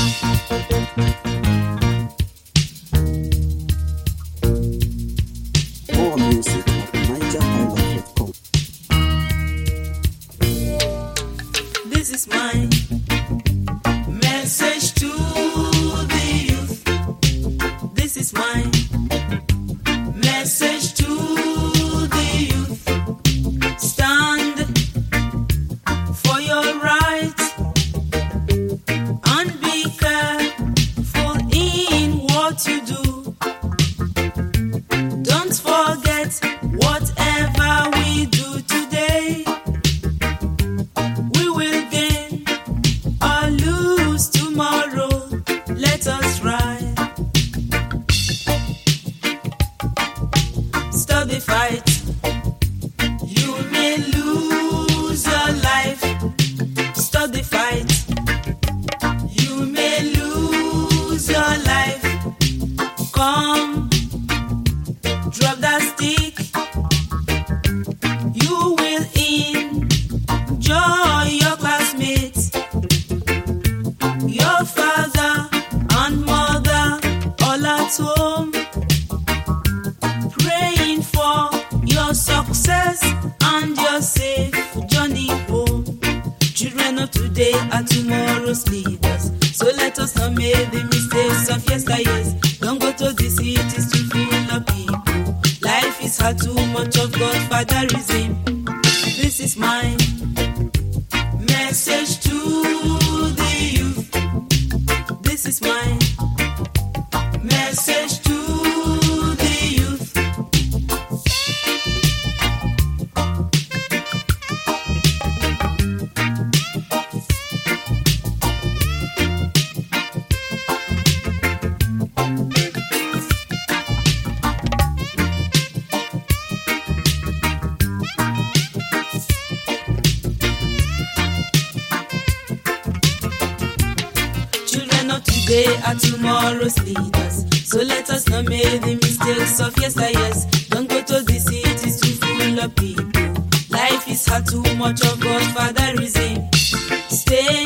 More music at NigerIsland.com. This is my message to the youth. This is my message to the youth. Stand for your rights and be careful in what you do. Don't forget whatever we do today, we will gain or lose tomorrow. Let us rise. Stop the fight. You may lose your life. Stop the fight. You may lose your life. Come, drop that stick. You will enjoy your classmates, your father and mother, all at home, praying for your success and your safe journey home. Children of today are tomorrow's leaders, so let us not make the mistakes of yesteryears. Don't go to the cities too full of people. Life is hard, too much of Godfatherism. This is my message to the youth. This is my message to the youth. Children of today are tomorrow's leaders, so let us not make the mistakes of yesteryears. Don't go to the cities too full of people. Life is hard, too much of Godfatherism. Stay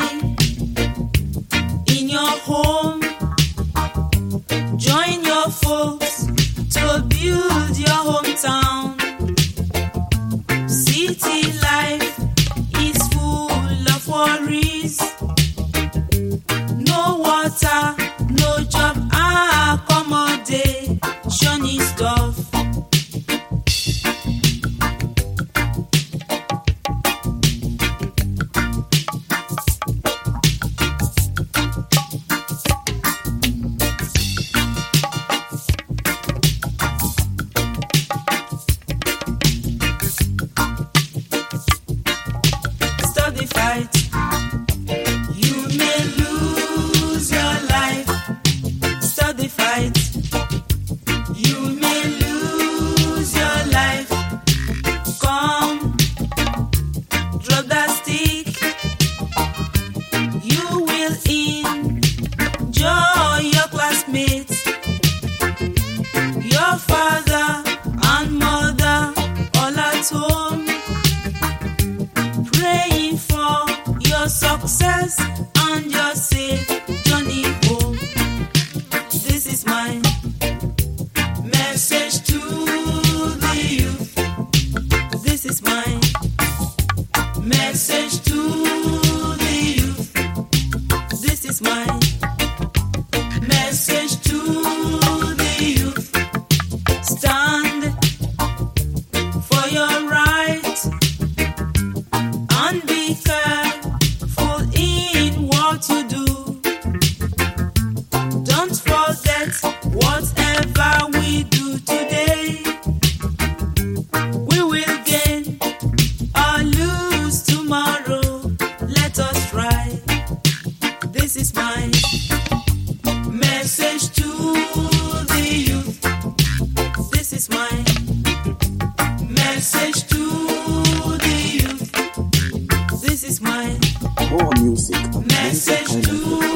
in your home, join your folks to build your hometown. City life is full of worries. No water, no job, accommodation is tough. Stop the fight. You may lose your life. Stop the fight. You may lose your life. Come, drop that stick. You will enjoy your classmates, your father and mother, all at home, praying for your success and your safe journey home. This is my message to the youth. This is my message to the youth. This is my message to the youth. Stand for your rights and be careful in what you do. Don't forget whatever we do today, we will gain or lose tomorrow. Let us try. This is my message to the youth. This is my message to the youth. This is my More music at message to